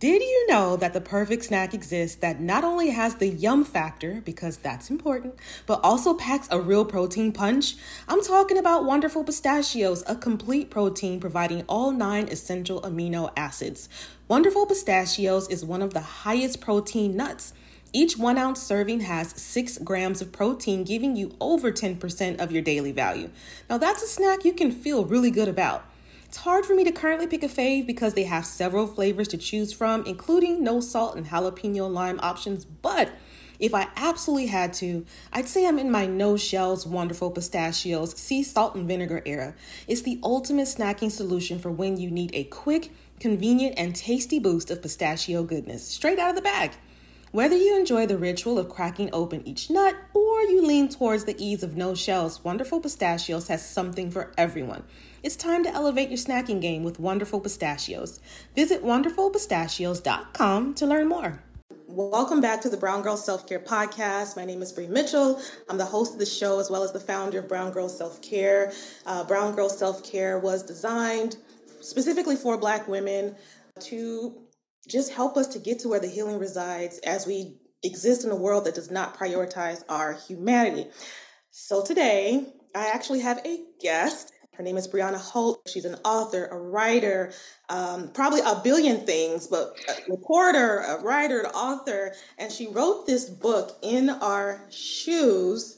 Did you know that the perfect snack exists that not only has the yum factor, because that's important, but also packs a real protein punch? I'm talking about Wonderful Pistachios, a complete protein providing all 9 essential amino acids. Wonderful Pistachios is one of the highest protein nuts. Each 1 ounce serving has 6 grams of protein, giving you over 10% of your daily value. Now that's a snack you can feel really good about. It's hard for me to currently pick a fave because they have several flavors to choose from, including no salt and jalapeno lime options. But if I absolutely had to, I'd say I'm in my no shells Wonderful Pistachios sea salt and vinegar era. It's the ultimate snacking solution for when you need a quick, convenient, and tasty boost of pistachio goodness straight out of the bag. Whether you enjoy the ritual of cracking open each nut or you lean towards the ease of no shells, Wonderful Pistachios has something for everyone. It's time to elevate your snacking game with Wonderful Pistachios. Visit wonderfulpistachios.com to learn more. Welcome back to the Brown Girl Self-Care Podcast. My name is Bree Mitchell. I'm the host of the show as well as the founder of Brown Girl Self-Care. Brown Girl Self-Care was designed specifically for Black women to just help us to get to where the healing resides as we exist in a world that does not prioritize our humanity. So today, I actually have a guest. Her name is Brianna Holt. She's an author, a writer, probably a billion things, but a reporter, a writer, an author. And she wrote this book, In Our Shoes,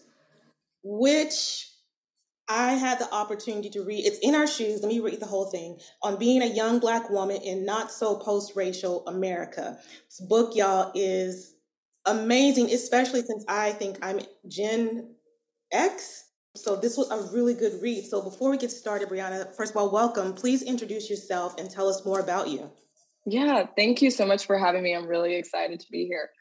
which I had the opportunity to read. It's In Our Shoes. Let me read the whole thing. On being a young Black woman in not so post-racial America. This book, y'all, is amazing, especially since I think I'm Gen X. So this was a really good read. So before we get started, Brianna, first of all, welcome. Please introduce yourself and tell us more about you. Yeah, thank you so much for having me. I'm really excited to be here.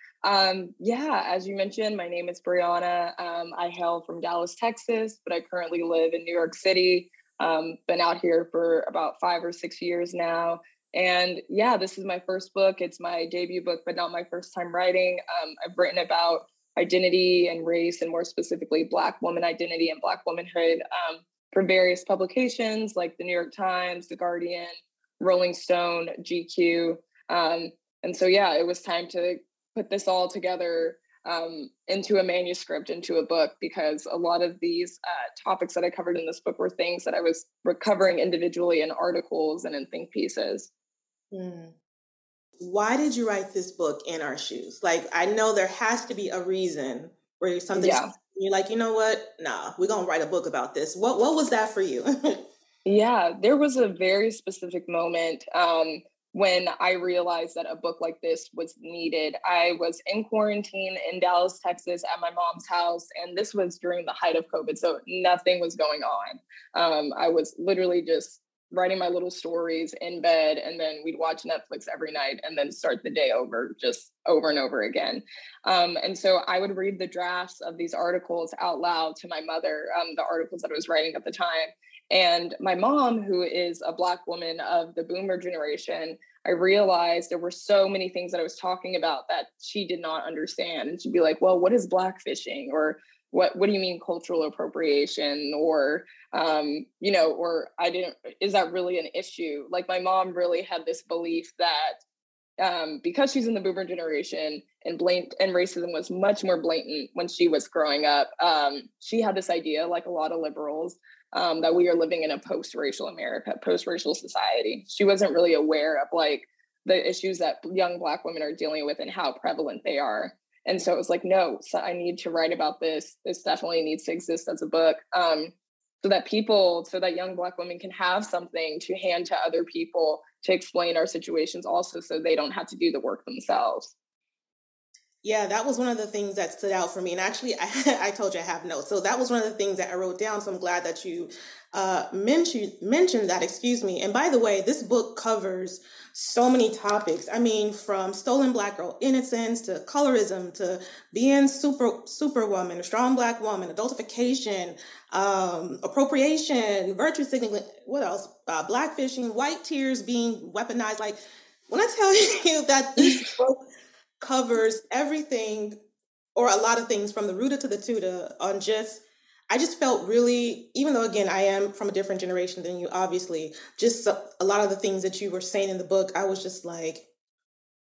As you mentioned, my name is Brianna. I hail from Dallas, Texas, but I currently live in New York City. Been out here for about 5 or 6 years now. And yeah, this is my first book. It's my debut book, but not my first time writing. I've written about identity and race, and more specifically, Black woman identity and Black womanhood for various publications like the New York Times, The Guardian, Rolling Stone, GQ. And so, yeah, it was time to put this all together into a manuscript, into a book, because a lot of these topics that I covered in this book were things that I was recovering individually in articles and in think pieces. Why did you write this book, In Our Shoes? Like, I know there has to be a reason where you're like, you know what? Nah, we're going to write a book about this. What was that for you? Yeah, there was a very specific moment when I realized that a book like this was needed. I was in quarantine in Dallas, Texas at my mom's house, and this was during the height of COVID, so nothing was going on. I was literally just writing my little stories in bed, and then we'd watch Netflix every night and then start the day over, just over and over again. And so I would read the drafts of these articles out loud to my mother, the articles that I was writing at the time. And my mom, who is a Black woman of the boomer generation, I realized there were so many things that I was talking about that she did not understand. And she'd be like, well, what is blackfishing? Or what do you mean cultural appropriation? Or, is that really an issue? Like, my mom really had this belief that because she's in the boomer generation and racism was much more blatant when she was growing up, she had this idea, like a lot of liberals, that we are living in a post-racial America, post-racial society. She wasn't really aware of like the issues that young Black women are dealing with and how prevalent they are. And so it was like, no, so I need to write about this. This definitely needs to exist as a book, so that young Black women can have something to hand to other people to explain our situations also, so they don't have to do the work themselves. Yeah, that was one of the things that stood out for me. And actually, I told you I have notes. So that was one of the things that I wrote down. So I'm glad that you mentioned that, excuse me. And by the way, this book covers so many topics. I mean, from stolen Black girl innocence to colorism to being superwoman, a strong Black woman, adultification, appropriation, virtue signaling, what else? Blackfishing, white tears being weaponized. Like, when I tell you that this book covers everything, or a lot of things, from the rooter to the tutor, I just felt really, even though, again, I am from a different generation than you, obviously, just a lot of the things that you were saying in the book, I was just like,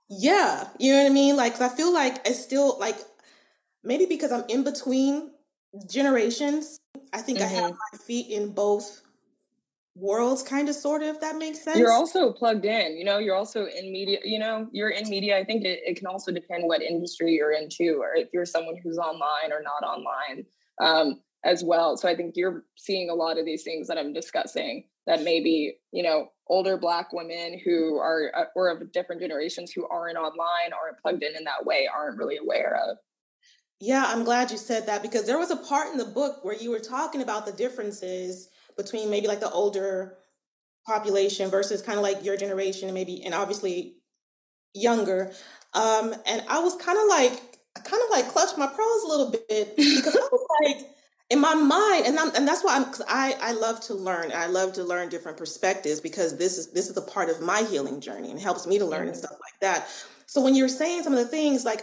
Yeah, you know what I mean? Like, 'cause I feel like it's still like maybe because I'm in between generations, I think I have Hmm. my feet in both worlds, kind of, sort of, if that makes You're sense. also plugged in, you're also in media, you're in media. I think it can also depend what industry you're into, or if you're someone who's online or not online, as well. So I think you're seeing a lot of these things that I'm discussing that maybe, older Black women who are, or of different generations who aren't online, aren't plugged in that way, aren't really aware of. Yeah, I'm glad you said that because there was a part in the book where you were talking about the differences between maybe like the older population versus kind of like your generation and maybe, and obviously younger. And I was I kind of like clutched my pearls a little bit because I was like, in my mind, and that's why cause I love to learn. I love to learn different perspectives because this is a part of my healing journey and helps me to learn and Mhm. stuff like that. So when you were saying some of the things, like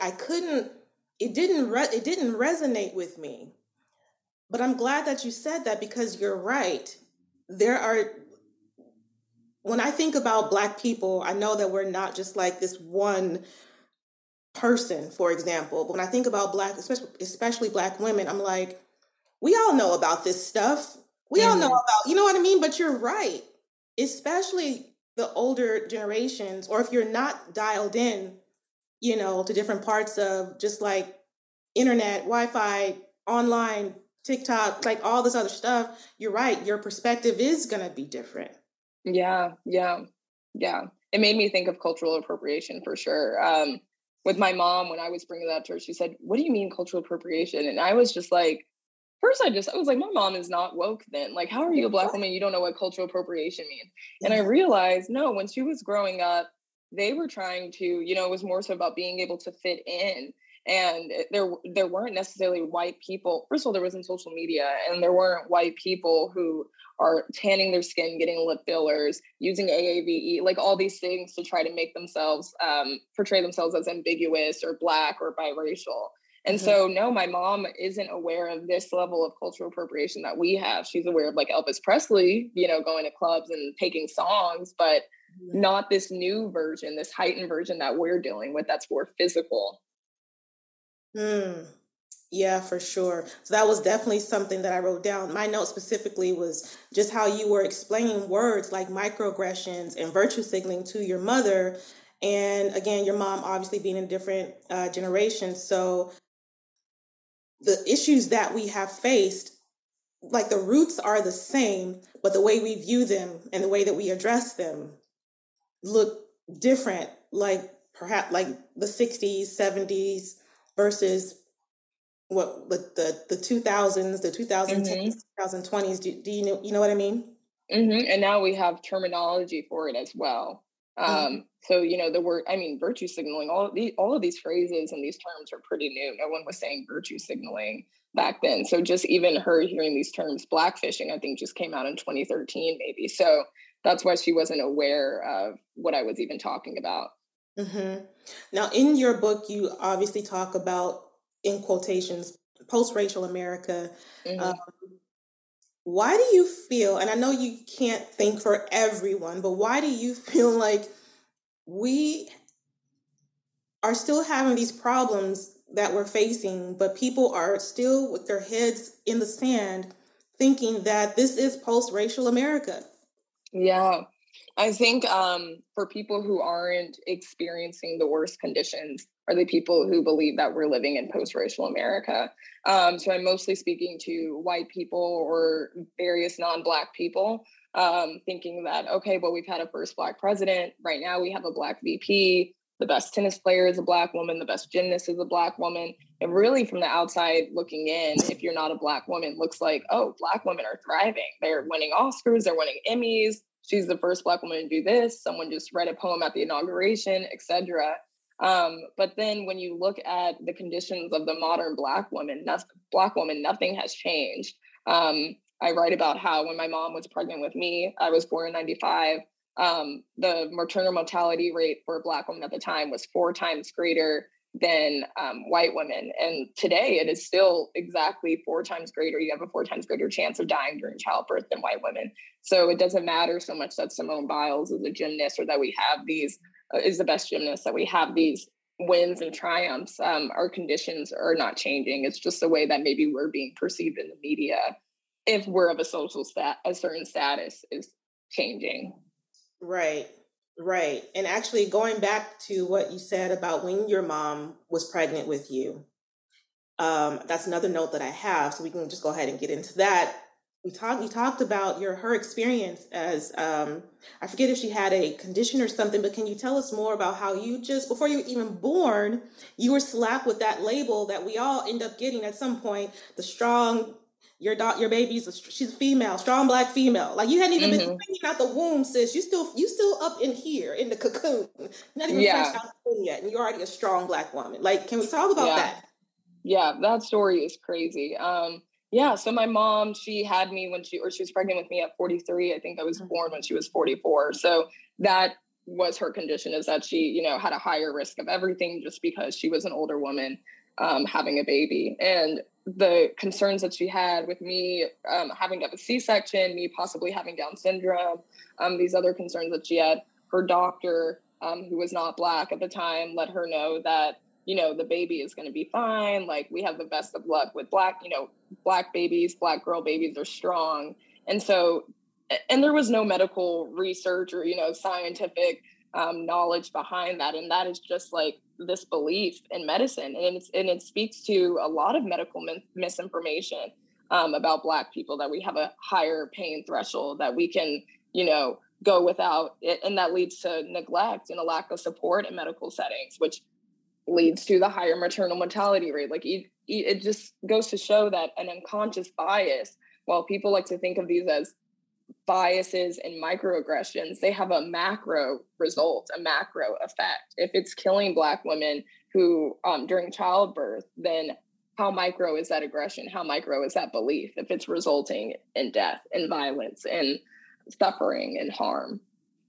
it didn't resonate with me. But I'm glad that you said that because you're right. There are When I think about Black people, I know that we're not just like this one person, for example. But when I think about Black, especially Black women, I'm like, we all know about this stuff. We all know Mhm. about, you know what I mean? But you're right. Especially the older generations, or if you're not dialed in, to different parts of just like internet, Wi-Fi, online, TikTok, like all this other stuff, you're right. Your perspective is going to be different. Yeah, yeah, yeah. It made me think of cultural appropriation for sure. With my mom, when I was bringing that up to her, she said, "What do you mean cultural appropriation?" And I was just like, first, I was like, my mom is not woke then. Like, how are you a Black woman? You don't know what cultural appropriation means. And I Yeah. realized, no, when she was growing up, they were trying to, it was more so about being able to fit in. And there weren't necessarily white people. First of all, there wasn't social media, and there weren't white people who are tanning their skin, getting lip fillers, using AAVE, like all these things to try to make themselves portray themselves as ambiguous or Black or biracial. And Mhm. so, no, my mom isn't aware of this level of cultural appropriation that we have. She's aware of like Elvis Presley, going to clubs and taking songs, but not this new version, this heightened version that we're dealing with that's more physical. Hmm. Yeah, for sure. So that was definitely something that I wrote down. My note specifically was just how you were explaining words like microaggressions and virtue signaling to your mother. And again, your mom obviously being in a different generation. So the issues that we have faced, like the roots are the same, but the way we view them and the way that we address them look different. Like perhaps like the 60s, 70s versus what the 2000s, the 2010s, Hmm. 2020s. Do you know what I mean? And now we have terminology for it as well. Mhm. So the word, I mean, virtue signaling, all of these phrases and these terms are pretty new. No one was saying virtue signaling back then. So just even her hearing these terms, blackfishing, I think just came out in 2013 maybe. So that's why she wasn't aware of what I was even talking about. Hmm. Now, in your book, you obviously talk about, in quotations, post-racial America. Uh, Hmm. why do you feel, and I know you can't think for everyone, but why do you feel like we are still having these problems that we're facing, but people are still with their heads in the sand thinking that this is post-racial America? Yeah. I think for people who aren't experiencing the worst conditions are the people who believe that we're living in post-racial America. So I'm mostly speaking to white people or various non-Black people, thinking that, okay, well, we've had a first Black president. Right now we have a Black VP. The best tennis player is a Black woman. The best gymnast is a Black woman. And really, from the outside looking in, if you're not a Black woman, looks like, oh, Black women are thriving. They're winning Oscars, they're winning Emmys. She's the first Black woman to do this. Someone just read a poem at the inauguration, etc. But then when you look at the conditions of the modern Black woman, nothing has changed. I write about how when my mom was pregnant with me, I was born in 95. The maternal mortality rate for Black women at the time was 4 times greater than white women. And today it is still exactly 4 times greater. You have a 4 times greater chance of dying during childbirth than white women. So it doesn't matter so much that Simone Biles is a gymnast or that we have these is the best gymnast, that we have these wins and triumphs. Our conditions are not changing. It's just the way that maybe we're being perceived in the media, if we're of a a certain status, is changing. Right. Right. And actually going back to what you said about when your mom was pregnant with you, that's another note that I have. So we can just go ahead and get into that. You talked about her experience as, I forget if she had a condition or something, but can you tell us more about how you just, before you were even born, you were slapped with that label that we all end up getting at some point, the strong, your she's a female, strong Black female. Like, you hadn't even been bringing out the womb, sis. You still up in here in the cocoon, not even fresh out the womb yet, and you're already a strong Black woman. Like, can we talk about that? Yeah, that story is crazy. So my mom, she had me she was pregnant with me at 43. I think I was born when she was 44. So that was her condition, is that she, had a higher risk of everything just because she was an older woman having a baby. And the concerns that she had with me having to have a C-section, me possibly having Down syndrome, these other concerns that she had, her doctor, who was not Black at the time, let her know that, the baby is going to be fine. Like, we have the best of luck with Black babies, Black girl babies are strong. And so, and there was no medical research or, scientific knowledge behind that. And that is just like this belief in medicine. And it speaks to a lot of medical misinformation about Black people, that we have a higher pain threshold, that we can, go without it. And that leads to neglect and a lack of support in medical settings, which leads to the higher maternal mortality rate. Like, it just goes to show that an unconscious bias, while people like to think of these as biases and microaggressions, they have a macro result, a macro effect. If it's killing Black women who during childbirth, then how micro is that aggression? How micro is that belief if it's resulting in death and violence and suffering and harm?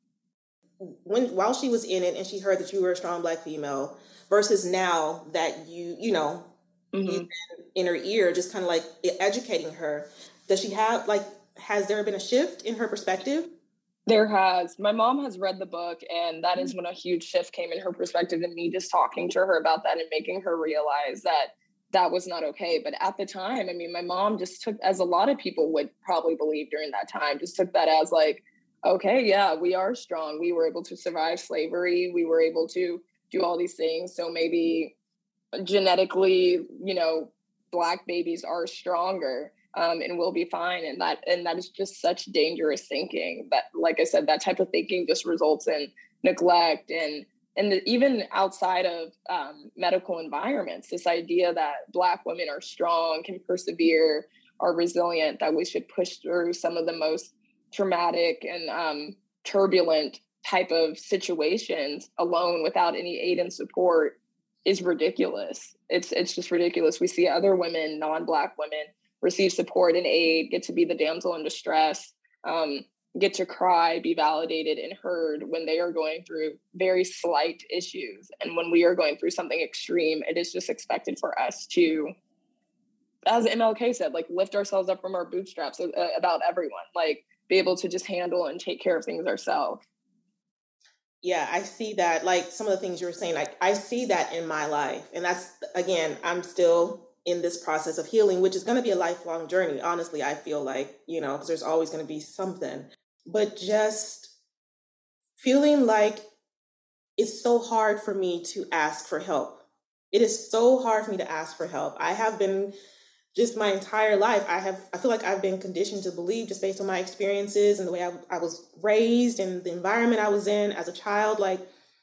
While she was in it and she heard that you were a strong Black female, versus now that you've been in her ear, just kind of like educating her, does she have, like, has there been a shift in her perspective? There has. My mom has read the book, and that is when a huge shift came in her perspective, and me just talking to her about that and making her realize that that was not okay. But at the time, I mean, my mom just took, as a lot of people would probably believe during that time, just took that as like, okay, yeah, we are strong. We were able to survive slavery. We were able to do all these things. So maybe genetically, Black babies are stronger and we'll be fine. And that is just such dangerous thinking. That, like I said, that type of thinking just results in neglect and even outside of medical environments, this idea that Black women are strong, can persevere, are resilient, that we should push through some of the most traumatic and turbulent type of situations alone without any aid and support is ridiculous. It's just ridiculous. We see other women, non-Black women, receive support and aid, get to be the damsel in distress, get to cry, be validated and heard when they are going through very slight issues. And when we are going through something extreme, it is just expected for us to, as MLK said, like, lift ourselves up from our bootstraps about everyone, like, be able to just handle and take care of things ourselves. Yeah, I see that. Like, some of the things you were saying, like, I see that in my life. And that's, again, I'm still in this process of healing, which is going to be a lifelong journey. Honestly, I feel like, because there's always going to be something. But just feeling like it's so hard for me to ask for help. It is so hard for me to ask for help. I have been, just my entire life, I feel like I've been conditioned to believe, just based on my experiences and the way I was raised and the environment I was in as a child, like,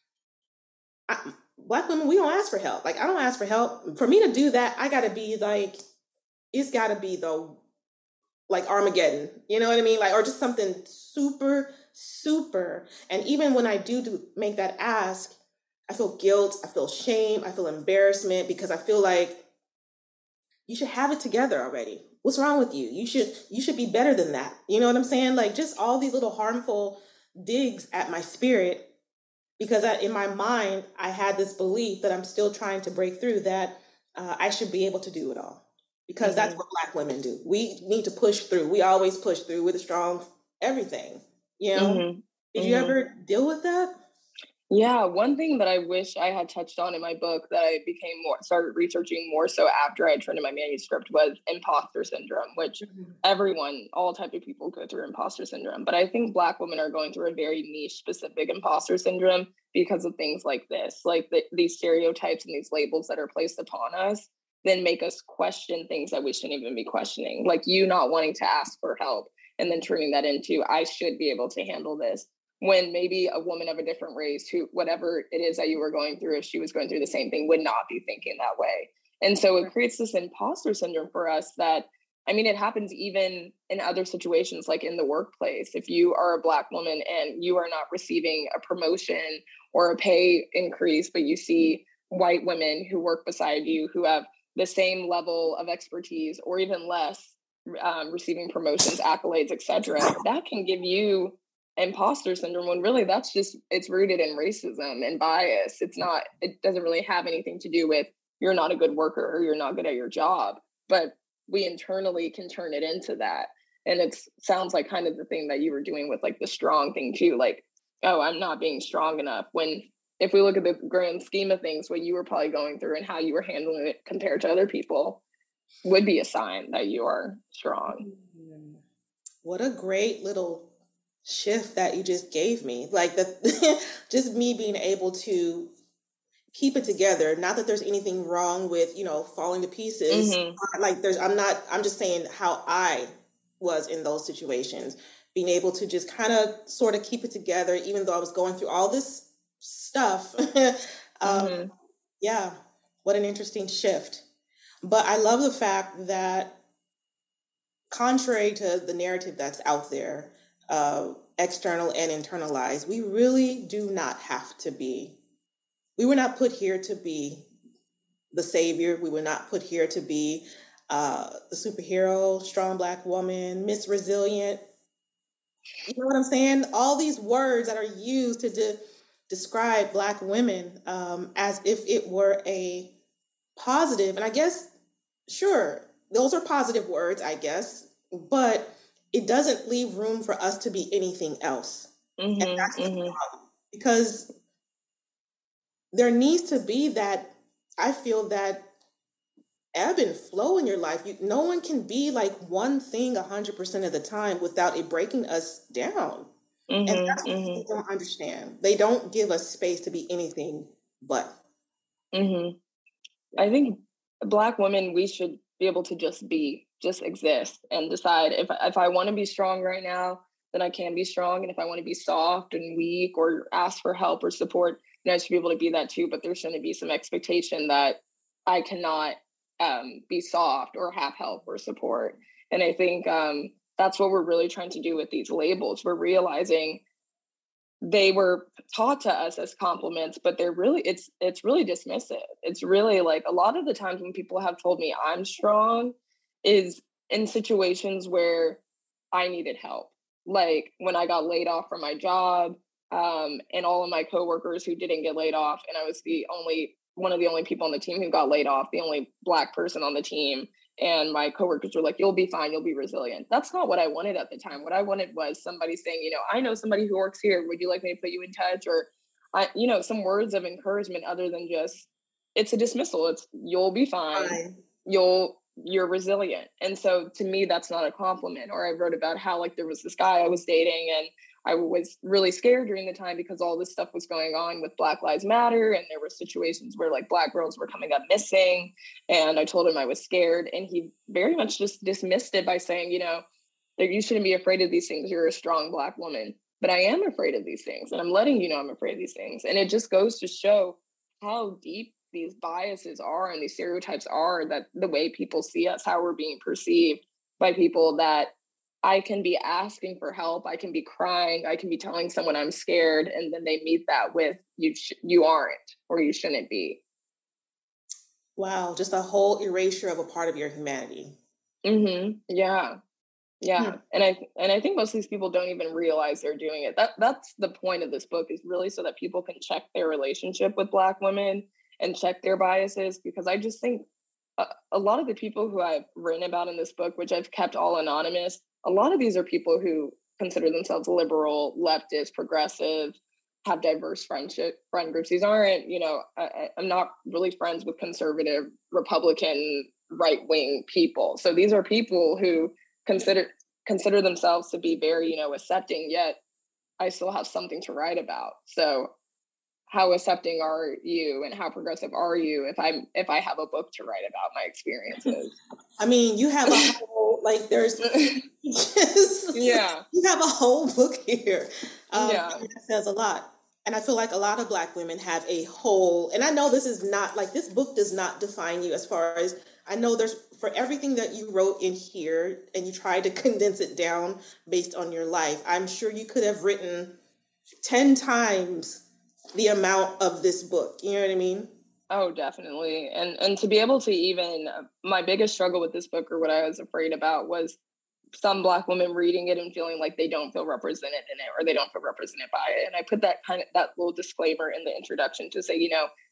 Black women, we don't ask for help. Like, I don't ask for help. For me to do that, I gotta be like, it's gotta be like Armageddon, you know what I mean? Like, or just something super, super. And even when I do make that ask, I feel guilt, I feel shame, I feel embarrassment, because I feel like, you should have it together already. What's wrong with you? You should be better than that. You know what I'm saying? Like, just all these little harmful digs at my spirit, because in my mind, I had this belief that I'm still trying to break through, that I should be able to do it all, because that's what Black women do. We need to push through. We always push through with a strong everything, Did you ever deal with that? Yeah, one thing that I wish I had touched on in my book that I started researching more so after I turned in my manuscript was imposter syndrome, which Mhm. everyone, all type of people go through imposter syndrome. But I think Black women are going through a very niche specific imposter syndrome because of things like this, like these stereotypes and these labels that are placed upon us, then make us question things that we shouldn't even be questioning, like you not wanting to ask for help and then turning that into, I should be able to handle this, when maybe a woman of a different race, who, whatever it is that you were going through, if she was going through the same thing, would not be thinking that way. And so it creates this imposter syndrome for us that, I mean, it happens even in other situations, like in the workplace. If you are a Black woman and you are not receiving a promotion or a pay increase, but you see white women who work beside you who have the same level of expertise or even less, receiving promotions, accolades, etc., that can give you imposter syndrome, when really that's just, it's rooted in racism and bias. It doesn't really have anything to do with you're not a good worker or you're not good at your job, but we internally can turn it into that. And it sounds like kind of the thing that you were doing with like the strong thing too, like, oh, I'm not being strong enough, when if we look at the grand scheme of things, what you were probably going through and how you were handling it compared to other people would be a sign that you are strong. What a great little shift that you just gave me. Like the just me being able to keep it together. Not that there's anything wrong with, falling to pieces. Mm-hmm. Like I'm just saying how I was in those situations. Being able to just kind of sort of keep it together, even though I was going through all this stuff. Mm-hmm. Yeah, what an interesting shift. But I love the fact that, contrary to the narrative that's out there, external and internalized, we really do not have to be. We were not put here to be the savior. We were not put here to be the superhero, strong Black woman, Miss Resilient. You know what I'm saying? All these words that are used to describe Black women, as if it were a positive. And I guess, sure, those are positive words, I guess, but it doesn't leave room for us to be anything else. And Mm-hmm. that's the Mm-hmm. problem. Because there needs to be that, I feel, that ebb and flow in your life. No one can be like one thing 100% of the time without it breaking us down. And that's Mm-hmm. what Mm-hmm. people don't understand. They don't give us space to be anything but. Mm-hmm. I think Black women, we should be able to just exist and decide, if I want to be strong right now, then I can be strong. And if I want to be soft and weak or ask for help or support, then I should be able to be that too. But there shouldn't be some expectation that I cannot be soft or have help or support. And I think that's what we're really trying to do with these labels. We're realizing they were taught to us as compliments, but it's really dismissive. It's really like, a lot of the times when people have told me I'm strong is in situations where I needed help. Like when I got laid off from my job, and all of my coworkers who didn't get laid off, and I was the only one of the only people on the team who got laid off, the only Black person on the team. And my coworkers were like, you'll be fine, you'll be resilient. That's not what I wanted at the time. What I wanted was somebody saying, I know somebody who works here. Would you like me to put you in touch? Or, some words of encouragement other than just, it's a dismissal. It's, you'll be fine. You're resilient. And so to me, that's not a compliment. Or I wrote about how, like, there was this guy I was dating, and I was really scared during the time because all this stuff was going on with Black Lives Matter. And there were situations where like Black girls were coming up missing. And I told him I was scared. And he very much just dismissed it by saying, that you shouldn't be afraid of these things. You're a strong Black woman. But I am afraid of these things. And I'm letting you know I'm afraid of these things. And it just goes to show how deep these biases are and these stereotypes are, that the way people see us, how we're being perceived by people, that I can be asking for help, I can be crying, I can be telling someone I'm scared, and then they meet that with, you aren't, or you shouldn't be. Wow, just a whole erasure of a part of your humanity. Mm-hmm. Yeah. And I think most of these people don't even realize they're doing it. That's the point of this book, is really so that people can check their relationship with Black women and check their biases, because I just think a lot of the people who I've written about in this book, which I've kept all anonymous, a lot of these are people who consider themselves liberal, leftist, progressive, have diverse friend groups. These aren't, I'm not really friends with conservative Republican right-wing people. So these are people who consider themselves to be very, accepting, yet I still have something to write about. So how accepting are you and how progressive are you if I have a book to write about my experiences? I mean, you have a whole, like, there's, yeah, you have a whole book here. Yeah. That says a lot. And I feel like a lot of Black women have a whole, and I know this is not, like, this book does not define you as far as, I know there's, for everything that you wrote in here, and you tried to condense it down based on your life, I'm sure you could have written 10 times the amount of this book. You know what I mean? Oh, definitely. And to be able to even, my biggest struggle with this book, or what I was afraid about, was some Black women reading it and feeling like they don't feel represented in it, or they don't feel represented by it. And I put that little disclaimer in the introduction to say,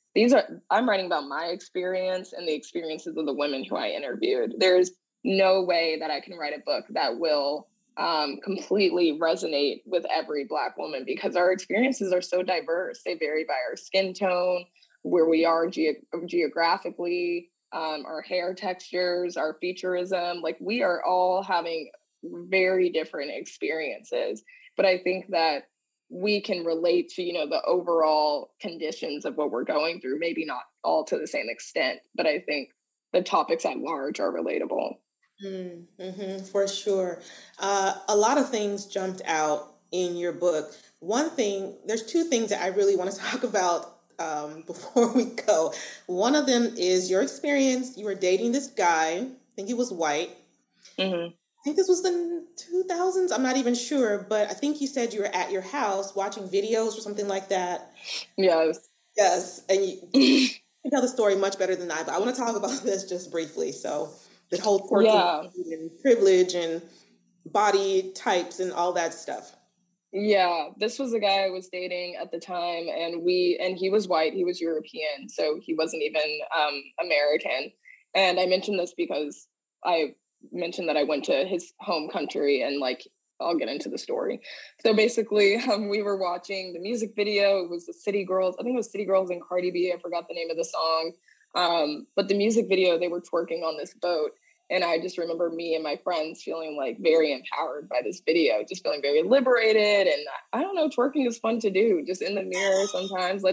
I'm writing about my experience and the experiences of the women who I interviewed. There's no way that I can write a book that will completely resonate with every Black woman, because our experiences are so diverse. They vary by our skin tone, where we are geographically, our hair textures, our featureism. Like, we are all having very different experiences. But I think that we can relate to, the overall conditions of what we're going through, maybe not all to the same extent, but I think the topics at large are relatable. Mm-hmm, for sure. A lot of things jumped out in your book. One thing, there's two things that I really want to talk about before we go. One of them is your experience. You were dating this guy. I think he was white. Mm-hmm. I think this was the 2000s. I'm not even sure, but I think you said you were at your house watching videos or something like that. Yes. Yes. And you tell the story much better than I, but I want to talk about this just briefly. So the whole twerking and privilege and body types and all that stuff. Yeah, this was the guy I was dating at the time, and he was white, he was European, so he wasn't even American. And I mentioned this because I mentioned that I went to his home country, and like, I'll get into the story. So basically, we were watching the music video. It was the City Girls. I think it was City Girls and Cardi B. I forgot the name of the song. But the music video, they were twerking on this boat. And I just remember me and my friends feeling like very empowered by this video, just feeling very liberated. And I don't know, twerking is fun to do, just in the mirror sometimes.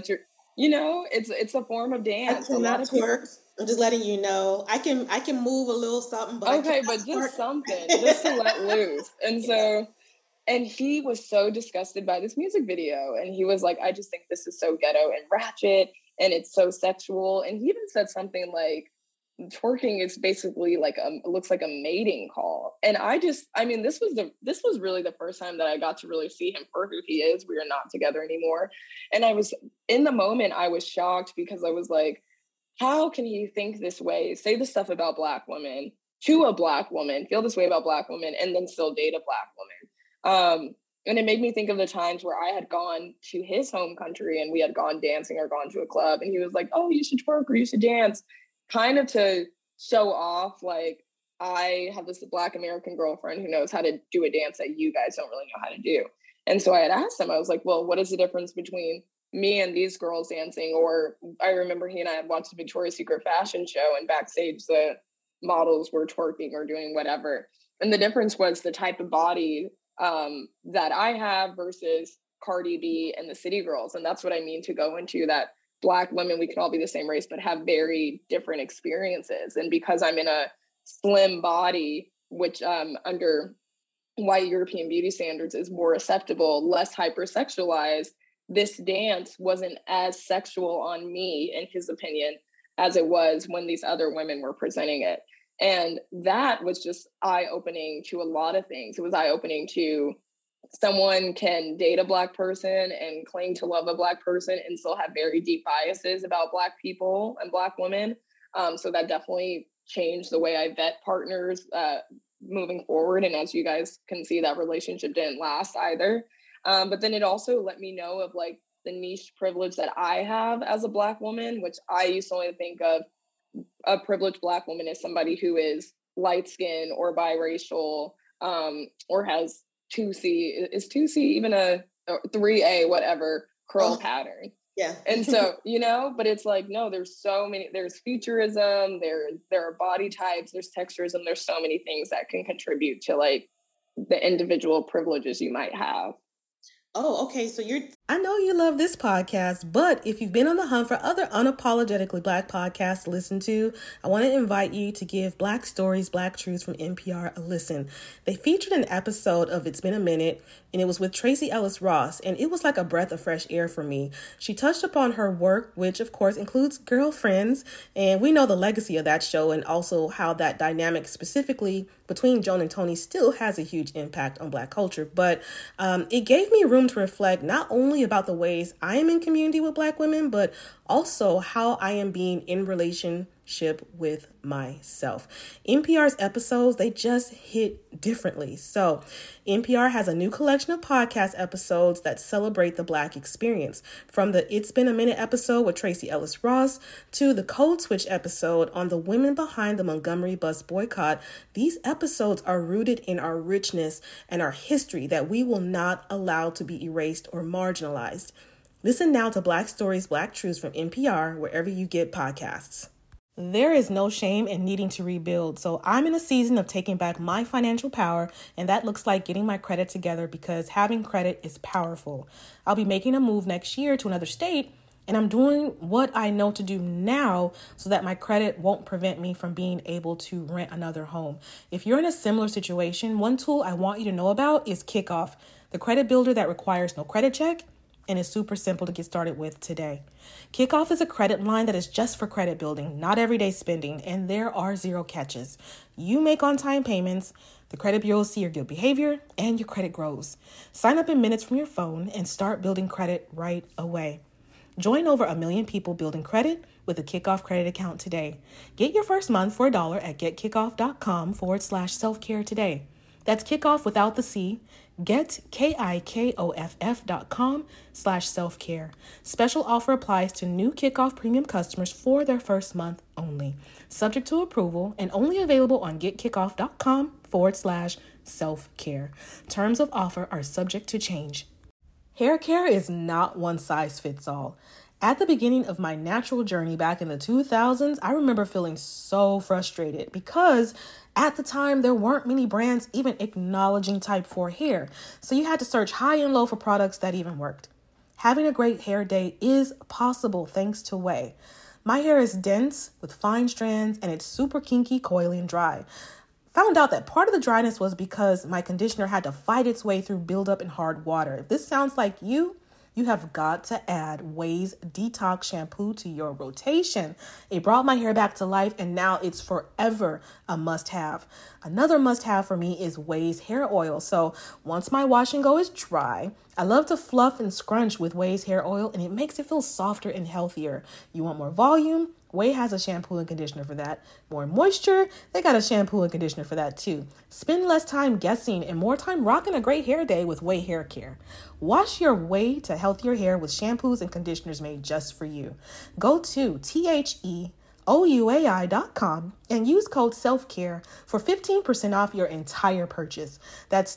It's a form of dance. I cannot twerk. I'm just letting you know. I can move a little something, but okay, but just something, just to let loose. And so, and he was so disgusted by this music video, and he was like, "I just think this is so ghetto and ratchet, and it's so sexual." And he even said something like, twerking is basically like looks like a mating call. And this was really the first time that I got to really see him for who he is. We are not together anymore. And in the moment, I was shocked, because I was like, how can he think this way, say the stuff about Black women to a Black woman, feel this way about Black women, and then still date a Black woman? And it made me think of the times where I had gone to his home country and we had gone dancing or gone to a club, and he was like, "Oh, you should twerk or you should dance," kind of to show off, like, I have this Black American girlfriend who knows how to do a dance that you guys don't really know how to do. And so I had asked him, I was like, well, what is the difference between me and these girls dancing? Or I remember he and I had watched the Victoria's Secret fashion show, and backstage the models were twerking or doing whatever. And the difference was the type of body that I have versus Cardi B and the City Girls. And that's what I mean to go into that Black women, we can all be the same race, but have very different experiences. And because I'm in a slim body, which under white European beauty standards is more acceptable, less hypersexualized, this dance wasn't as sexual on me, in his opinion, as it was when these other women were presenting it. And that was just eye-opening to a lot of things. It was eye-opening to someone can date a Black person and claim to love a Black person and still have very deep biases about Black people and Black women. So that definitely changed the way I vet partners moving forward. And as you guys can see, that relationship didn't last either. But then it also let me know of like the niche privilege that I have as a Black woman, which I used to only think of a privileged Black woman as somebody who is light skinned or biracial, or has 2C, is 2C even a 3A, whatever, curl pattern. Yeah. And so, but it's like, no, there's futurism, there are body types, there's texturism, there's so many things that can contribute to like the individual privileges you might have. Oh, okay. So I know you love this podcast, but if you've been on the hunt for other unapologetically Black podcasts to listen to, I want to invite you to give Black Stories, Black Truths from NPR a listen. They featured an episode of It's Been a Minute, and it was with Tracee Ellis Ross, and it was like a breath of fresh air for me. She touched upon her work, which of course includes Girlfriends, and we know the legacy of that show and also how that dynamic specifically between Joan and Toni still has a huge impact on Black culture. But it gave me room to reflect not only about the ways I am in community with Black women, but also how I am being in relationship with myself. NPR's episodes, they just hit differently. So NPR has a new collection of podcast episodes that celebrate the Black experience. From the It's Been a Minute episode with Tracee Ellis Ross to the Code Switch episode on the women behind the Montgomery bus boycott, these episodes are rooted in our richness and our history that we will not allow to be erased or marginalized. Listen now to Black Stories, Black Truths from NPR, wherever you get podcasts. There is no shame in needing to rebuild, so I'm in a season of taking back my financial power, and that looks like getting my credit together because having credit is powerful. I'll be making a move next year to another state, and I'm doing what I know to do now so that my credit won't prevent me from being able to rent another home. If you're in a similar situation, one tool I want you to know about is Kickoff, the credit builder that requires no credit check and is super simple to get started with today. Kickoff is a credit line that is just for credit building, not everyday spending, and there are zero catches. You make on-time payments, the credit bureaus see your good behavior, and your credit grows. Sign up in minutes from your phone and start building credit right away. Join over 1 million people building credit with a Kickoff credit account today. Get your first month for $1 at getkickoff.com/self-care today. That's Kickoff without the C. Get KIKOFF.com/self-care. Special offer applies to new Kickoff premium customers for their first month only. Subject to approval and only available on getkickoff.com/self-care. Terms of offer are subject to change. Hair care is not one size fits all. At the beginning of my natural journey back in the 2000s, I remember feeling so frustrated because at the time there weren't many brands even acknowledging type 4 hair. So you had to search high and low for products that even worked. Having a great hair day is possible thanks to Ouai. My hair is dense with fine strands and it's super kinky, coily, and dry. Found out that part of the dryness was because my conditioner had to fight its way through buildup in hard water. If this sounds like you have got to add Ouai's Detox Shampoo to your rotation. It brought my hair back to life and now it's forever a must-have. Another must-have for me is Ouai's hair oil. So once my wash and go is dry, I love to fluff and scrunch with Ouai's hair oil and it makes it feel softer and healthier. You want more volume? Ouai has a shampoo and conditioner for that. More moisture? They got a shampoo and conditioner for that too. Spend less time guessing and more time rocking a great hair day with Ouai Hair Care. Wash your way to healthier hair with shampoos and conditioners made just for you. Go to THEOUAI.com and use code SELFCARE for 15% off your entire purchase. That's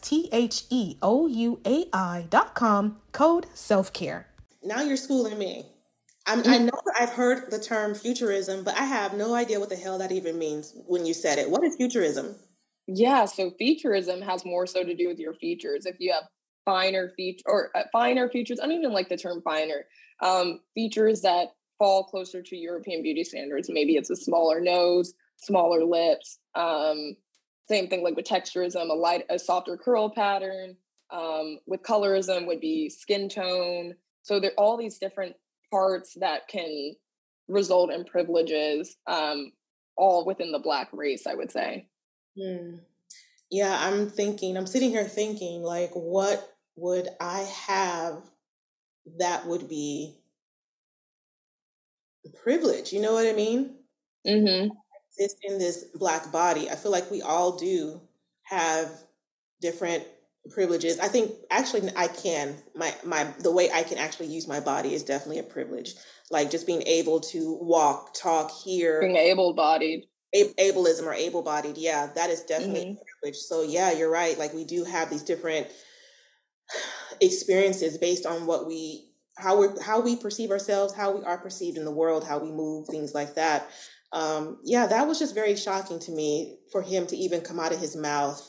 THEOUAI.com, code SELFCARE. Now you're schooling me. I know that I've heard the term futurism, but I have no idea what the hell that even means when you said it. What is futurism? Yeah, so futurism has more so to do with your features. If you have finer features, I don't even like the term finer, features that fall closer to European beauty standards. Maybe it's a smaller nose, smaller lips. Same thing like with texturism, a softer curl pattern. With colorism would be skin tone. So there are all these different parts that can result in privileges, all within the Black race, I would say. Yeah, I'm sitting here thinking, like, what would I have that would be privilege? You know what I mean? Mm-hmm. Exist in this Black body. I feel like we all do have different privileges. I think actually I can, the way I can actually use my body is definitely a privilege. Like just being able to walk, talk, hear. Being able-bodied. Ableism or able-bodied. Yeah, that is definitely a privilege. So yeah, you're right. Like we do have these different experiences based on what we how we perceive ourselves, how we are perceived in the world, how we move, things like that. Yeah, that was just very shocking to me for him to even come out of his mouth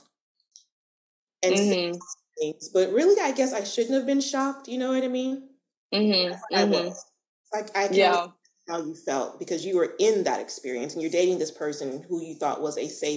and say Mm-hmm. things. But really, I guess I shouldn't have been shocked. You know what I mean? Mm-hmm. I Mm-hmm. was. Like, I can only Yeah. how you felt because you were in that experience and you're dating this person who you thought was a safe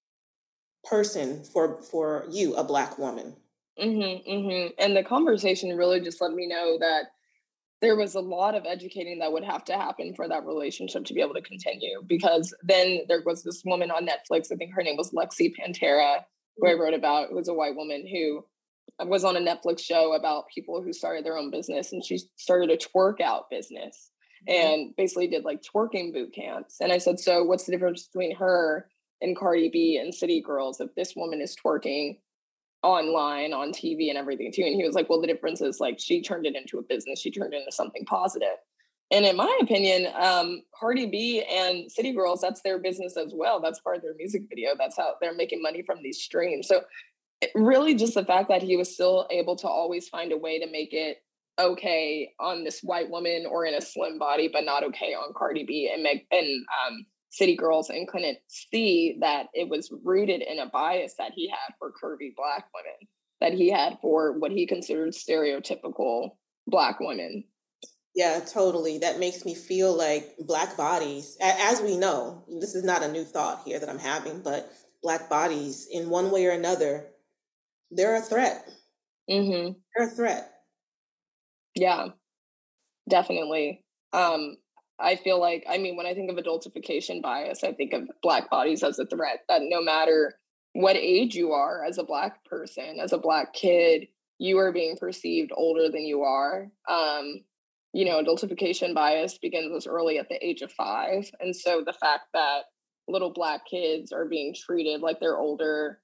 person for you, a Black woman. Mm-hmm. Mm-hmm. And the conversation really just let me know that there was a lot of educating that would have to happen for that relationship to be able to continue. Because then there was this woman on Netflix, I think her name was Lexi Pantera, who I wrote about, who was a white woman who was on a Netflix show about people who started their own business. And she started a twerk out business and basically did like twerking boot camps. And I said, so what's the difference between her and Cardi B and City Girls if this woman is twerking online on TV and everything too? And he was like, well, the difference is like she turned it into a business, she turned it into something positive. And in my opinion, Cardi B and City Girls, that's their business as well. That's part of their music video. That's how they're making money from these streams. So really just the fact that he was still able to always find a way to make it okay on this white woman or in a slim body, but not okay on Cardi B and City Girls, and couldn't see that it was rooted in a bias that he had for curvy Black women, that he had for what he considered stereotypical Black women. Yeah, totally. That makes me feel like Black bodies, as we know, this is not a new thought here that I'm having, but Black bodies, in one way or another, they're a threat. Mm-hmm. They're a threat. Yeah, definitely. I feel like, I mean, when I think of adultification bias, I think of Black bodies as a threat, that no matter what age you are as a Black person, as a Black kid, you are being perceived older than you are. You know, adultification bias begins as early at the age of 5. And so the fact that little Black kids are being treated like they're older,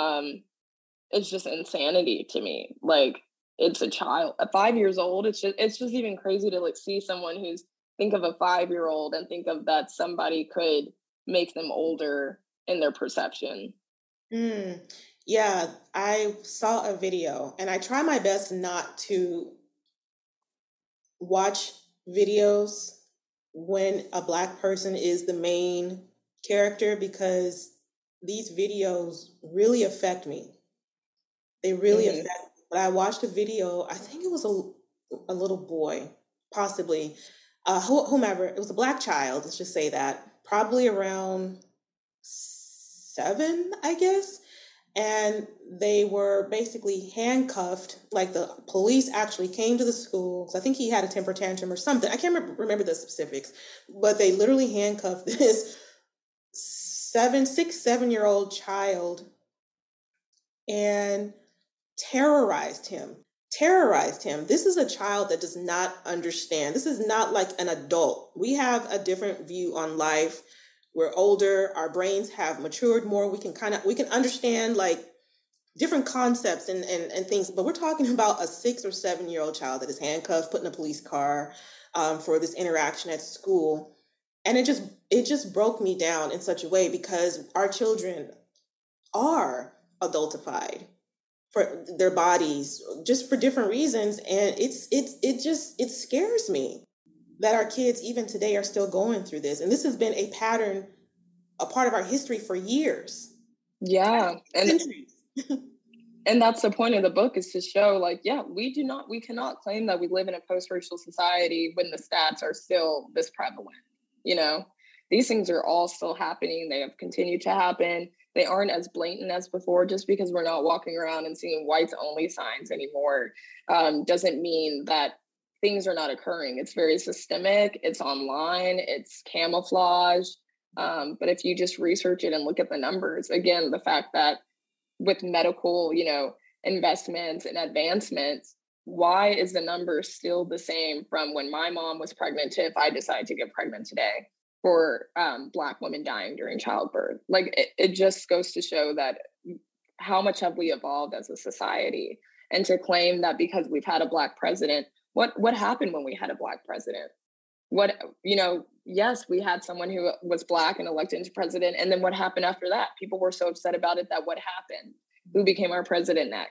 it's just insanity to me. Like, it's a child at 5 years old. It's just even crazy to like see someone who's, think of a 5-year-old and think of that somebody could make them older in their perception. Yeah, I saw a video and I try my best not to watch videos when a Black person is the main character because these videos really affect me. They really affect me. But I watched a video, I think it was a little boy, possibly, whomever. It was a Black child, let's just say that, probably around 7, I guess. And they were basically handcuffed. Like the police actually came to the school. I think he had a temper tantrum or something. I can't remember the specifics, but they literally handcuffed this 7-year-old child and terrorized him. This is a child that does not understand. This is not like an adult. We have a different view on life. We're older. Our brains have matured more. We can understand like different concepts and things. But we're talking about a 6 or 7-year-old child that is handcuffed, put in a police car for this interaction at school. And it just broke me down in such a way because our children are adultified for their bodies, just for different reasons. And it scares me that our kids even today are still going through this. And this has been a pattern, a part of our history for years. Yeah. And that's the point of the book, is to show like, yeah, we cannot claim that we live in a post-racial society when the stats are still this prevalent. You know, these things are all still happening. They have continued to happen. They aren't as blatant as before. Just because we're not walking around and seeing whites only signs anymore doesn't mean that things are not occurring. It's very systemic. It's online. It's camouflage. But if you just research it and look at the numbers, again, the fact that with medical, you know, investments and advancements, why is the number still the same from when my mom was pregnant to if I decide to get pregnant today for Black women dying during childbirth? Like it just goes to show that how much have we evolved as a society? And to claim that because we've had a Black president, what happened when we had a Black president? What, you know, yes, we had someone who was Black and elected into president. And then what happened after that? People were so upset about it that what happened? Who became our president next?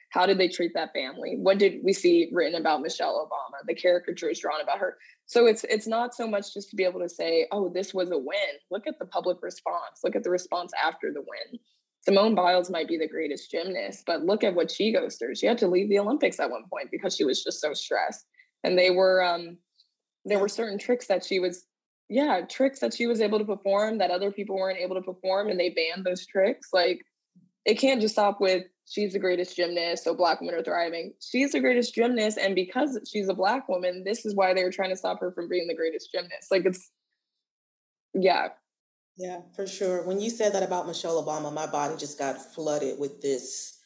How did they treat that family? What did we see written about Michelle Obama, the caricatures drawn about her? So it's not so much just to be able to say, oh, this was a win. Look at the public response. Look at the response after the win. Simone Biles might be the greatest gymnast, but look at what she goes through. She had to leave the Olympics at one point because she was just so stressed. And there were certain tricks that she was able to perform that other people weren't able to perform, and they banned those tricks. Like, it can't just stop with she's the greatest gymnast, so Black women are thriving. She's the greatest gymnast, and because she's a Black woman, this is why they were trying to stop her from being the greatest gymnast. Like, yeah. Yeah, for sure. When you said that about Michelle Obama, my body just got flooded with this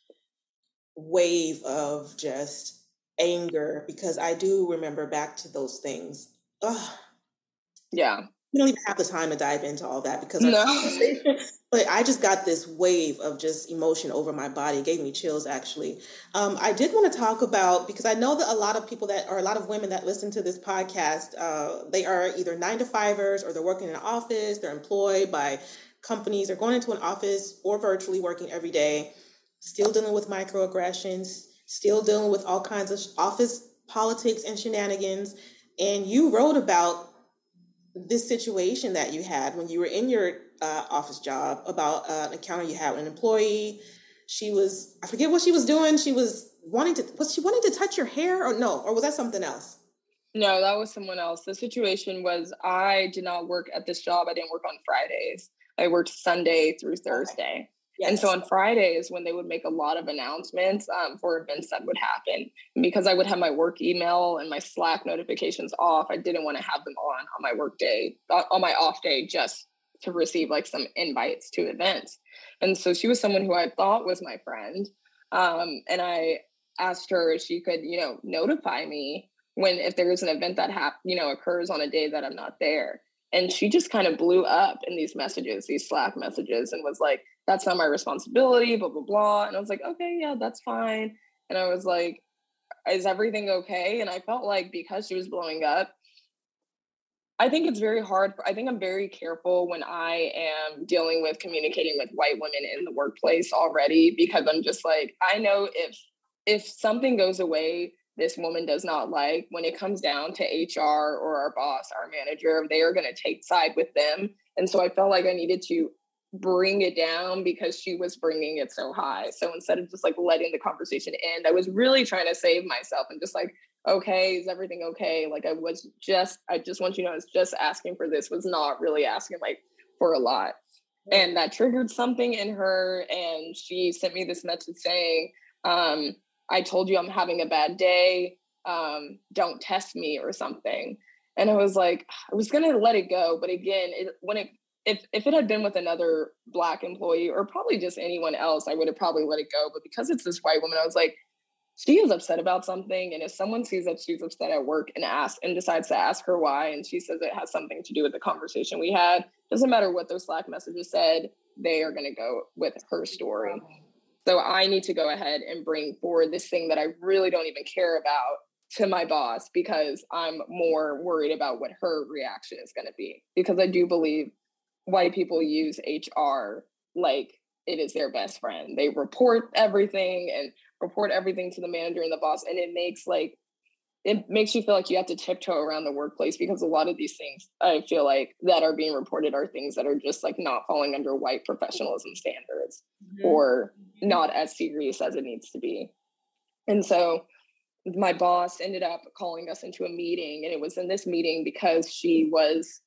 wave of just anger, because I do remember back to those things. Ugh. Yeah. We don't even have the time to dive into all that because no. But I just got this wave of just emotion over my body. It gave me chills, actually. I did want to talk about, because I know that a lot of women that listen to this podcast, they are either 9-to-5ers, or they're working in an office, they're employed by companies, they're going into an office or virtually working every day, still dealing with microaggressions, still dealing with all kinds of office politics and shenanigans. And you wrote about this situation that you had when you were in your office job, about an encounter you had with an employee. I forget what she was doing. Was she wanting to touch your hair, or no? Or was that something else? No, that was someone else. The situation was, I did not work at this job. I didn't work on Fridays. I worked Sunday through Thursday. Okay. Yes. And so on Fridays, when they would make a lot of announcements for events that would happen, and because I would have my work email and my Slack notifications off, I didn't want to have them on my work day, on my off day, just to receive like some invites to events. And so she was someone who I thought was my friend. And I asked her if she could, notify me if there's an event that occurs on a day that I'm not there. And she just kind of blew up in these Slack messages, and was like, that's not my responsibility, blah, blah, blah. And I was like, okay, yeah, that's fine. And I was like, is everything okay? And I felt like, because she was blowing up, I think it's very hard. I think I'm very careful when I am dealing with communicating with white women in the workplace already, because I'm just like, I know if something goes away this woman does not like, when it comes down to HR or our boss, our manager, they are going to take side with them. And so I felt like I needed to bring it down because she was bringing it so high. So instead of just like letting the conversation end, I was really trying to save myself and just like, okay, is everything okay? Like I just want you to know, I was just asking for this, was not really asking like for a lot. And that triggered something in her. And she sent me this message saying, I told you I'm having a bad day. Don't test me or something. And I was like, I was going to let it go. But again, if it had been with another Black employee or probably just anyone else, I would have probably let it go. But because it's this white woman, I was like, she is upset about something. And if someone sees that she's upset at work and decides to ask her why, and she says it has something to do with the conversation we had, doesn't matter what those Slack messages said, they are going to go with her story. So I need to go ahead and bring forward this thing that I really don't even care about to my boss, because I'm more worried about what her reaction is going to be. Because I do believe white people use HR like it is their best friend. They report everything to the manager and the boss. And it makes you feel like you have to tiptoe around the workplace, because a lot of these things I feel like that are being reported are things that are just like not falling under white professionalism standards, or not as serious as it needs to be. And so my boss ended up calling us into a meeting, and it was in this meeting because she was,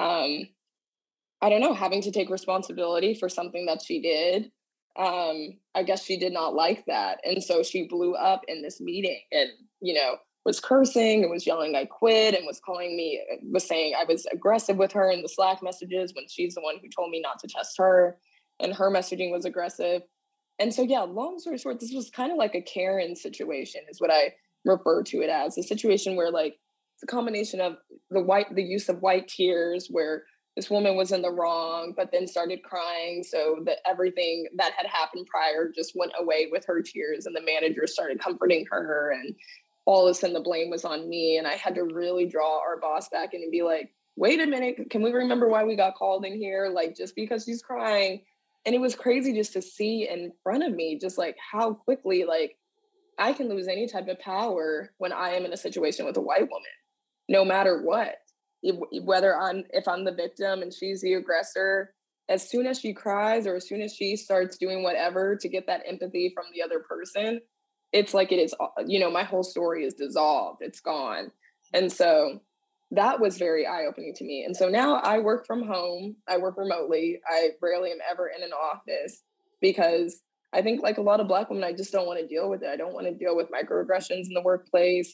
having to take responsibility for something that she did. I guess she did not like that. And so she blew up in this meeting and, was cursing and was yelling, I quit, and was saying I was aggressive with her in the Slack messages when she's the one who told me not to test her, and her messaging was aggressive. And so, yeah, long story short, this was kind of like a Karen situation is what I refer to it as, a situation where like it's a combination of the use of white tears, where this woman was in the wrong, but then started crying. So that everything that had happened prior just went away with her tears, and the manager started comforting her, and all of a sudden the blame was on me. And I had to really draw our boss back in and be like, wait a minute, can we remember why we got called in here? Like, just because she's crying And it was crazy just to see in front of me, just like how quickly, like, I can lose any type of power when I am in a situation with a white woman, no matter what. Whether if I'm the victim and she's the aggressor, as soon as she cries or as soon as she starts doing whatever to get that empathy from the other person, it's like it is, my whole story is dissolved. It's gone. And so that was very eye-opening to me. And so now I work from home. I work remotely. I rarely am ever in an office because I think, like a lot of Black women, I just don't want to deal with it. I don't want to deal with microaggressions in the workplace.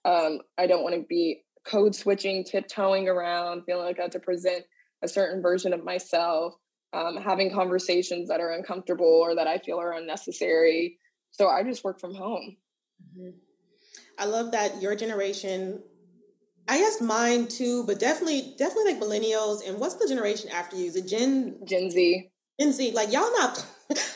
I don't want to be code switching, tiptoeing around, feeling like I have to present a certain version of myself, having conversations that are uncomfortable or that I feel are unnecessary. So I just work from home. Mm-hmm. I love that your generation, I guess mine too, but definitely like millennials. And what's the generation after you? Is it Gen Z? Gen Z. Like y'all not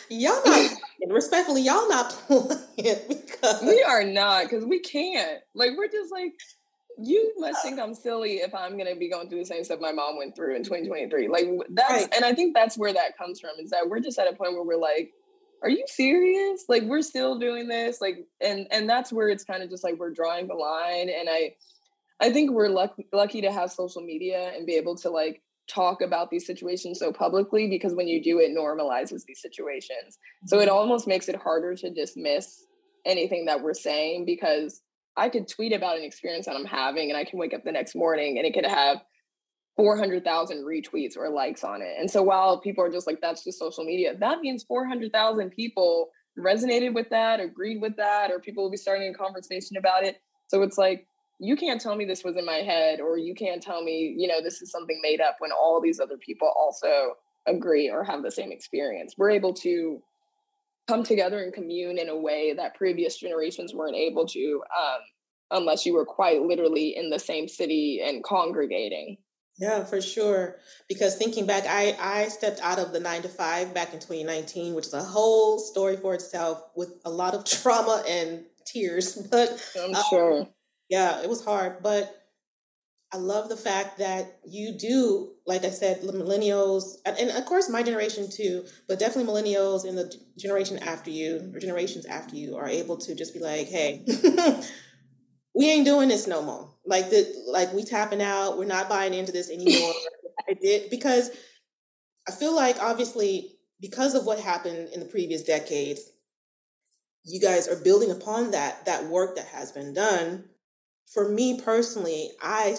respectfully, y'all not playing because we are not, because we can't. Like, we're just like, you must think I'm silly if I'm going to be going through the same stuff my mom went through in 2023. Like, that's, right. And I think that's where that comes from, is that we're just at a point where we're like, are you serious? Like, we're still doing this? Like, and that's where it's kind of just like, we're drawing the line. And I think we're lucky to have social media and be able to like talk about these situations so publicly, because when you do, it normalizes these situations. So it almost makes it harder to dismiss anything that we're saying, because I could tweet about an experience that I'm having and I can wake up the next morning and it could have 400,000 retweets or likes on it. And so while people are just like, that's just social media, that means 400,000 people resonated with that, agreed with that, or people will be starting a conversation about it. So it's like, you can't tell me this was in my head, or you can't tell me, this is something made up, when all these other people also agree or have the same experience. We're able to come together and commune in a way that previous generations weren't able to, unless you were quite literally in the same city and congregating. Yeah, for sure. Because thinking back, I stepped out of the 9-to-5 back in 2019, which is a whole story for itself, with a lot of trauma and tears. But I'm sure. Yeah, it was hard. But I love the fact that you do, like I said, millennials, and of course my generation too, but definitely millennials and the generation after you, or generations after you, are able to just be like, hey, we ain't doing this no more. Like we tapping out. We're not buying into this anymore. I did, because I feel like, obviously, because of what happened in the previous decades, you guys are building upon that work that has been done. For me personally, I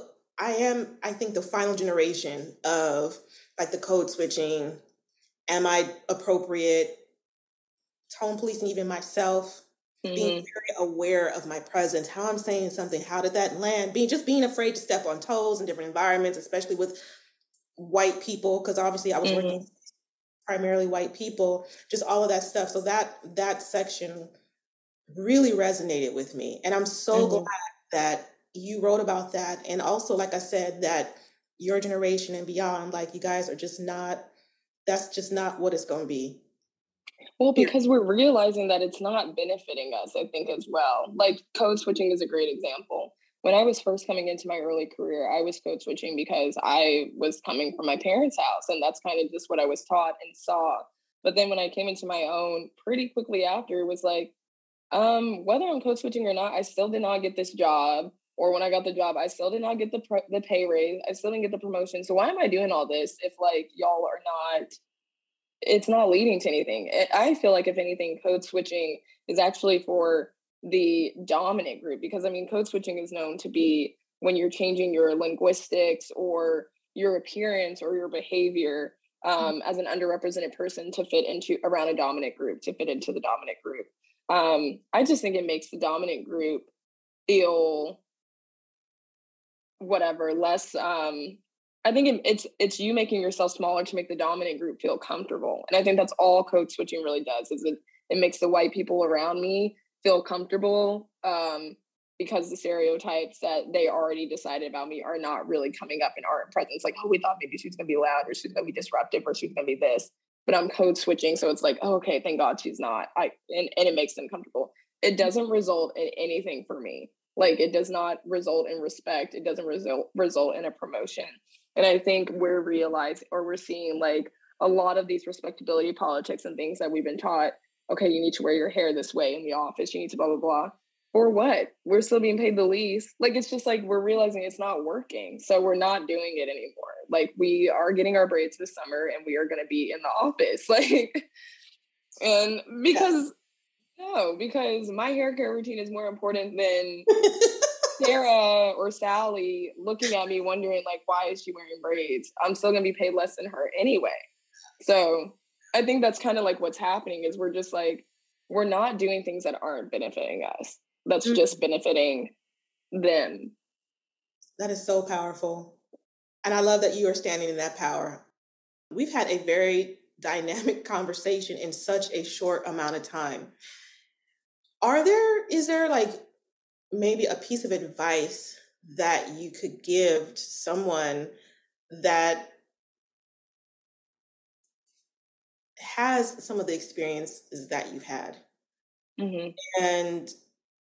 think the final generation of like the code switching, am I appropriate, tone policing even myself, being very aware of my presence, how I'm saying something, how did that land, being afraid to step on toes in different environments, especially with white people, because obviously I was working with primarily white people, just all of that stuff. So that section really resonated with me. And I'm so glad that you wrote about that. And also, like I said, that your generation and beyond, like, you guys are just not, that's just not what it's going to be. Well, because we're realizing that it's not benefiting us, I think, as well. Like, code switching is a great example. When I was first coming into my early career, I was code switching because I was coming from my parents' house, and that's kind of just what I was taught and saw. But then when I came into my own, pretty quickly after, it was like, whether I'm code switching or not, I still did not get this job. Or when I got the job, I still did not get the pay raise. I still didn't get the promotion. So why am I doing all this if, like, y'all are not, it's not leading to anything? I feel like, if anything, code switching is actually for the dominant group, because I mean, code switching is known to be when you're changing your linguistics or your appearance or your behavior as an underrepresented person to fit into around a dominant group, to fit into the dominant group. I just think it makes the dominant group feel less. I think it's you making yourself smaller to make the dominant group feel comfortable. And I think that's all code switching really does, is it makes the white people around me feel comfortable, because the stereotypes that they already decided about me are not really coming up and aren't present. It's like, oh, we thought maybe she's going to be loud, or she's going to be disruptive, or she's going to be this. But I'm code switching, so it's like, oh, okay, thank God she's not. And it makes them comfortable. It doesn't result in anything for me. Like, it does not result in respect. It doesn't result in a promotion. And I think we're seeing, like, a lot of these respectability politics and things that we've been taught, okay, you need to wear your hair this way in the office, you need to blah, blah, blah. For what? We're still being paid the least. Like, it's just like we're realizing it's not working. So we're not doing it anymore. Like, we are getting our braids this summer and we are going to be in the office. Like, and because, no, because my hair care routine is more important than Sarah or Sally looking at me wondering, like, why is she wearing braids? I'm still going to be paid less than her anyway. So I think that's kind of like what's happening is we're just like, we're not doing things that aren't benefiting us. That's just benefiting them. That is so powerful. And I love that you are standing in that power. We've had a very dynamic conversation in such a short amount of time. Is there like maybe a piece of advice that you could give to someone that has some of the experiences that you've had and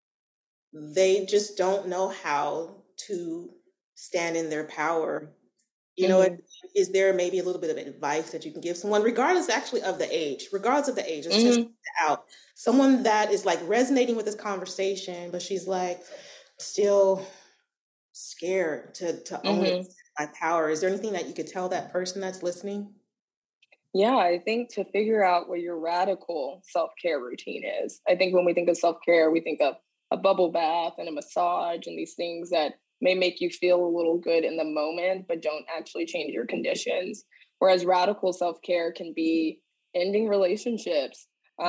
they just don't know how to stand in their power? You know, is there maybe a little bit of advice that you can give someone, regardless actually of the age, it's just out. Someone that is like resonating with this conversation, but she's like still scared to own my power. Is there anything that you could tell that person that's listening? Yeah, I think to figure out what your radical self-care routine is. I think when we think of self-care, we think of a bubble bath and a massage and these things that may make you feel a little good in the moment, but don't actually change your conditions. Whereas radical self-care can be ending relationships,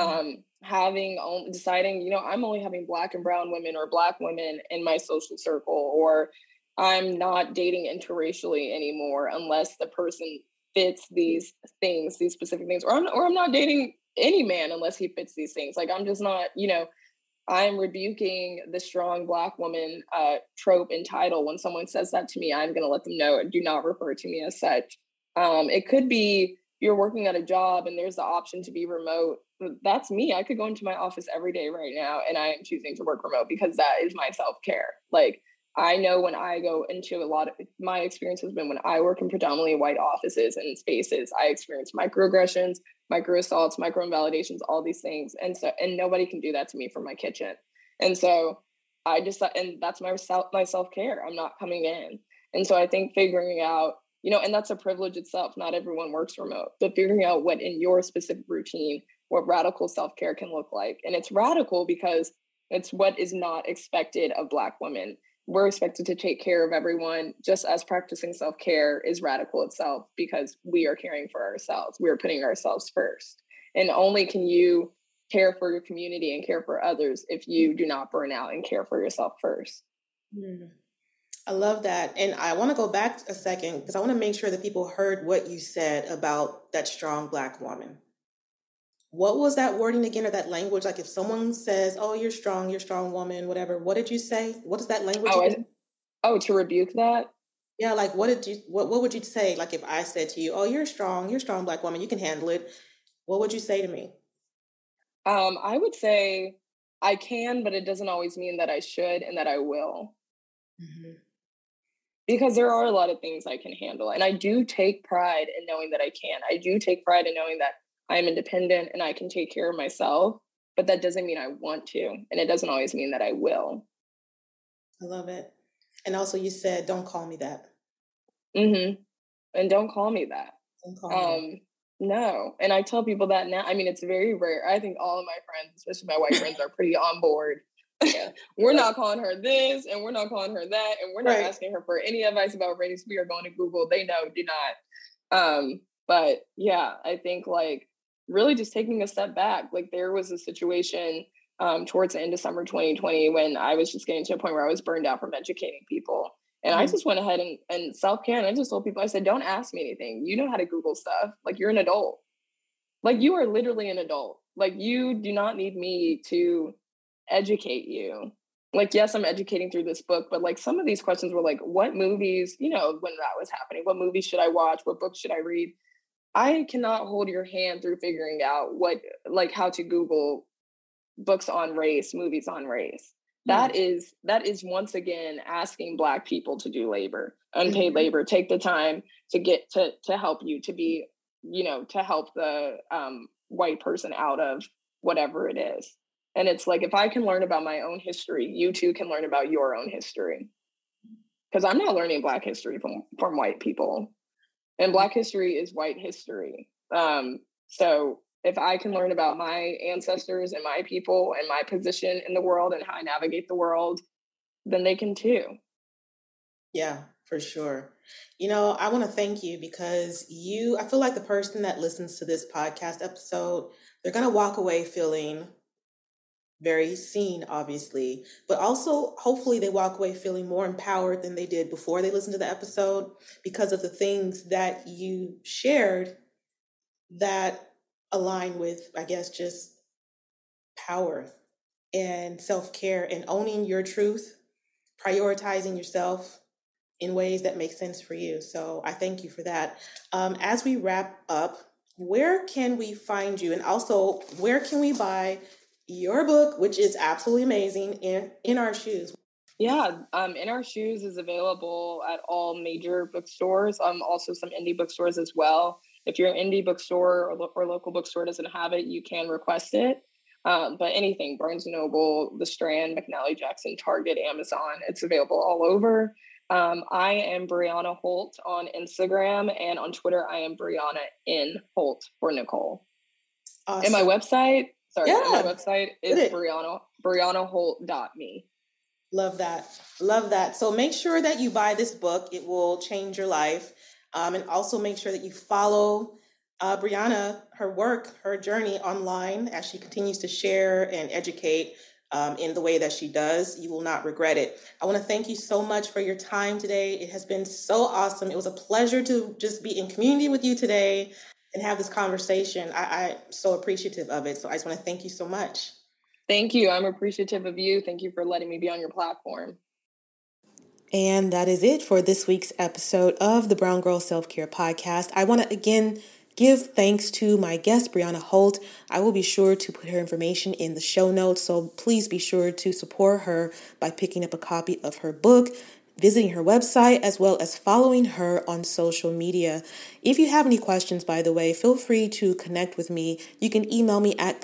deciding, you know, I'm only having Black and brown women or Black women in my social circle, or I'm not dating interracially anymore unless the person fits these things, these specific things, or I'm not dating any man unless he fits these things. Like, I'm just not, you know, I'm rebuking the strong Black woman trope and title. When someone says that to me, I'm going to let them know, do not refer to me as such. It could be you're working at a job and there's the option to be remote. That's me. I could go into my office every day right now and I am choosing to work remote because that is my self-care. Like, I know when I go into my experience has been when I work in predominantly white offices and spaces, I experience microaggressions, microassaults, microinvalidations, all these things. And nobody can do that to me from my kitchen. And so and that's my self-care. I'm not coming in. And so I think figuring out, you know, and that's a privilege itself. Not everyone works remote, but figuring out what in your specific routine, what radical self-care can look like. And it's radical because it's what is not expected of Black women. We're expected to take care of everyone, just as practicing self-care is radical itself because we are caring for ourselves. We are putting ourselves first. And only can you care for your community and care for others if you do not burn out and care for yourself first. I love that. And I want to go back a second because I want to make sure that people heard what you said about that strong Black woman. What was that wording again, or that language? Like if someone says, oh, you're strong woman, whatever, what did you say? What is that language? To rebuke that? Yeah, like what would you say? Like if I said to you, oh, you're strong Black woman, you can handle it. What would you say to me? I would say I can, but it doesn't always mean that I should and that I will. Because there are a lot of things I can handle. And I do take pride in knowing that I can. I do take pride in knowing that I'm independent and I can take care of myself, but that doesn't mean I want to. And it doesn't always mean that I will. I love it. And also you said, don't call me that. And don't call me that. No. And I tell people that now. I mean, it's very rare. I think all of my friends, especially my white friends, are pretty on board. We're not calling her this and we're not calling her that. And we're not asking her for any advice about race. We are going to Google. They know, do not. But yeah, I think like really just taking a step back. Like there was a situation towards the end of summer 2020 when I was just getting to a point where I was burned out from educating people. And I just went ahead and self-care. And I just told people, I said, don't ask me anything. You know how to Google stuff. Like you're an adult. Like you are literally an adult. Like you do not need me to educate you. Like, yes, I'm educating through this book, but like some of these questions were like, what movies, you know, when that was happening, what movies should I watch? What books should I read? I cannot hold your hand through figuring out how to Google books on race, movies on race. That is once again asking Black people to do labor, unpaid labor, take the time to get to help you to be to help the white person out of whatever it is. And it's like, if I can learn about my own history, you too can learn about your own history. Because I'm not learning Black history from white people. And Black history is white history. So if I can learn about my ancestors and my people and my position in the world and how I navigate the world, then they can too. Yeah, for sure. I want to thank you because I feel like the person that listens to this podcast episode, they're going to walk away feeling very seen, obviously, but also hopefully they walk away feeling more empowered than they did before they listened to the episode because of the things that you shared that align with, I guess, just power and self-care and owning your truth, prioritizing yourself in ways that make sense for you. So I thank you for that. As we wrap up, where can we find you? And also, where can we buy your book, which is absolutely amazing, In Our Shoes? Yeah, In Our Shoes is available at all major bookstores, also some indie bookstores as well. If your indie bookstore or local bookstore doesn't have it, you can request it. But anything, Barnes & Noble, The Strand, McNally Jackson, Target, Amazon, it's available all over. I am Brianna Holt on Instagram, and on Twitter, I am Brianna N. Holt for Nicole. Awesome. And my website is briannaholt.me. Love that. Love that. So make sure that you buy this book. It will change your life. And also make sure that you follow Brianna, her work, her journey online as she continues to share and educate in the way that she does. You will not regret it. I want to thank you so much for your time today. It has been so awesome. It was a pleasure to just be in community with you today and have this conversation. I'm so appreciative of it. So I just want to thank you so much. Thank you. I'm appreciative of you. Thank you for letting me be on your platform. And that is it for this week's episode of the Brown Girl Self-Care Podcast. I want to again give thanks to my guest, Brianna Holt. I will be sure to put her information in the show notes, so please be sure to support her by picking up a copy of her book, visiting her website, as well as following her on social media. If you have any questions, by the way, feel free to connect with me. You can email me at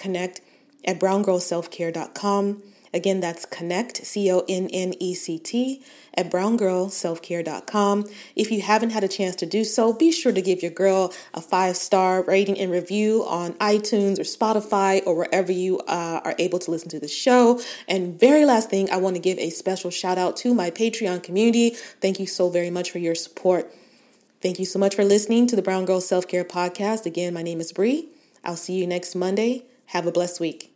connect@browngirlselfcare.com. Again, that's connect, CONNECT, @browngirlselfcare.com. If you haven't had a chance to do so, be sure to give your girl a 5-star rating and review on iTunes or Spotify or wherever you are able to listen to the show. And very last thing, I want to give a special shout out to my Patreon community. Thank you so very much for your support. Thank you so much for listening to the Brown Girl Self-Care Podcast. Again, my name is Bree. I'll see you next Monday. Have a blessed week.